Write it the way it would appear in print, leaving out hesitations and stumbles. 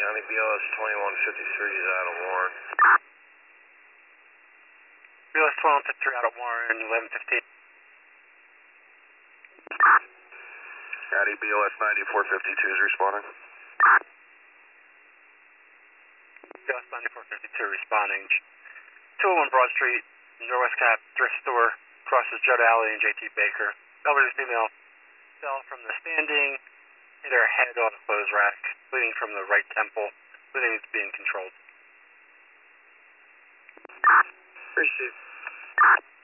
County BLS 2153 is out of Warren. BLS 2153 out of Warren, 11:15. County BLS 9452 is responding. BLS 9452 responding. 201 Broad Street, Northwest Cap Thrift Store, crosses Judd Alley and JT Baker. Elderly female fell from the standing, hit her head on a clothes rack, bleeding from the right temple. Bleeding is being controlled. Received.